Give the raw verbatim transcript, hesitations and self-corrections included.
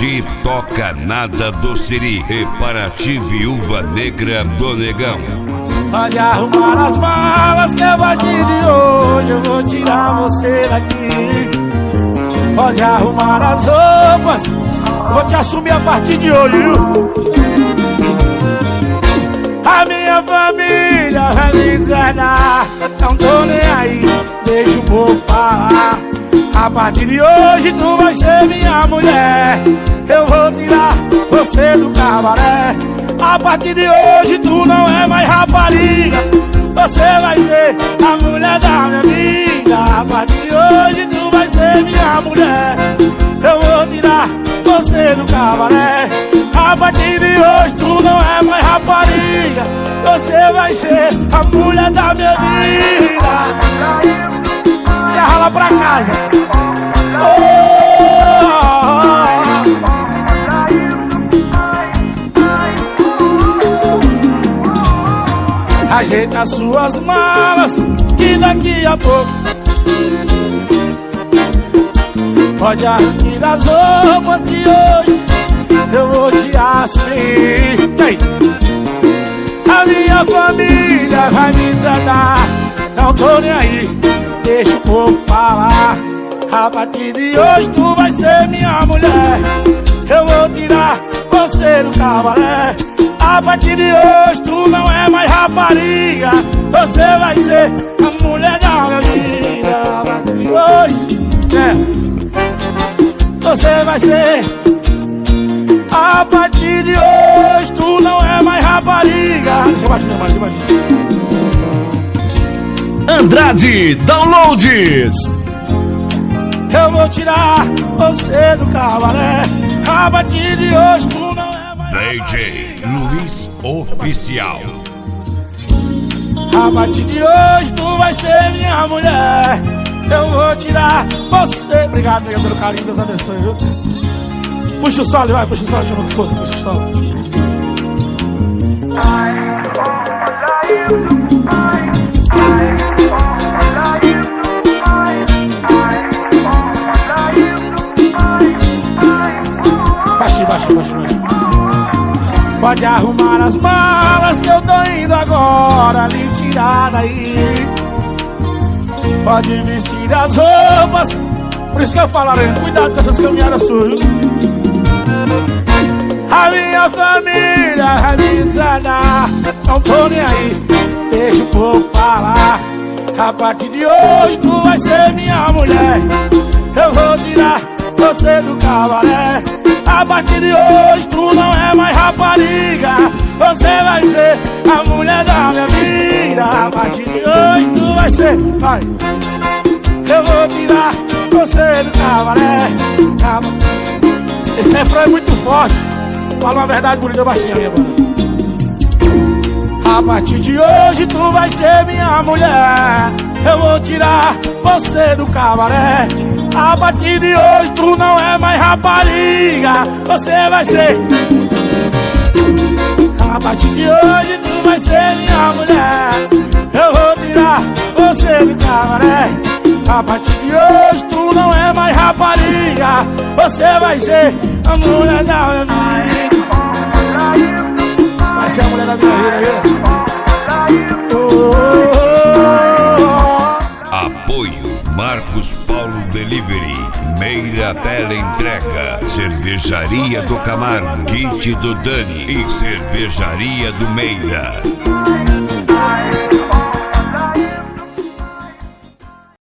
ti toca nada do Siri. E para ti, viúva negra do negão. Pode arrumar as malas que a partir de hoje eu vou tirar você daqui. Pode arrumar as roupas, vou te assumir a partir de hoje, viu? A minha família vai me desanar, não tô nem aí, deixa o povo falar. A partir de hoje tu vai ser minha mulher, eu vou tirar você do cabaré. A partir de hoje tu não é mais rapariga, você vai ser a mulher da minha vida. A partir de hoje tu vai ser minha mulher, eu vou tirar você do cabaré. A partir de hoje tu não é mais rapariga, você vai ser a mulher da minha vida. E rala pra casa. Oh, ajeita as suas malas, que daqui a pouco pode arrancar as roupas que hoje eu vou te assumir. Ei. A minha família vai me desandar, não tô nem aí, deixa o povo falar. A partir de hoje tu vai ser minha mulher, eu vou tirar você do cabaré. A partir de hoje tu não é mais rapariga, você vai ser a mulher da minha vida. A partir de hoje, é, você vai ser. A partir de hoje tu não é mais rapariga. Deixa eu baixar, deixa eu baixar. Andrade Downloads. Eu vou tirar você do cabaré. A partir de hoje tu não é mais D J Luiz Oficial. A partir de hoje tu vai ser minha mulher, eu vou tirar você. Obrigado, nega, pelo carinho, Deus abençoe, viu? Puxa o solo, vai, puxa o solo, chama com força, puxa o solo. Baixinho, baixinho, baixinho, baixinho. Pode arrumar as malas que eu tô indo agora lhe tirar daí. Pode vestir as roupas, por isso que eu falo, Arena, cuidado com essas caminhadas suas, viu? A minha família vai me desanar, não tô nem aí, deixa o povo falar. A partir de hoje tu vai ser minha mulher, eu vou tirar você do cabaré. A partir de hoje tu não é mais rapariga, você vai ser a mulher da minha vida. A partir de hoje tu vai ser, vai, eu vou tirar você do cabaré. Esse refrão é muito forte, fala uma verdade bonita baixinha, minha mano. A partir de hoje tu vai ser minha mulher, eu vou tirar você do cabaré. A partir de hoje tu não é mais rapariga, você vai ser. A partir de hoje tu vai ser minha mulher, eu vou tirar você do cabaré. A partir de hoje tu não é mais rapariga, você vai ser a mulher da minha vida. Vai ser a mulher da minha vida, viu? Oh, oh, oh. Apoio Marcos Paulo Delivery, Meira Bela Entrega, Cervejaria do Camargo, Kit do Dani e Cervejaria do Meira.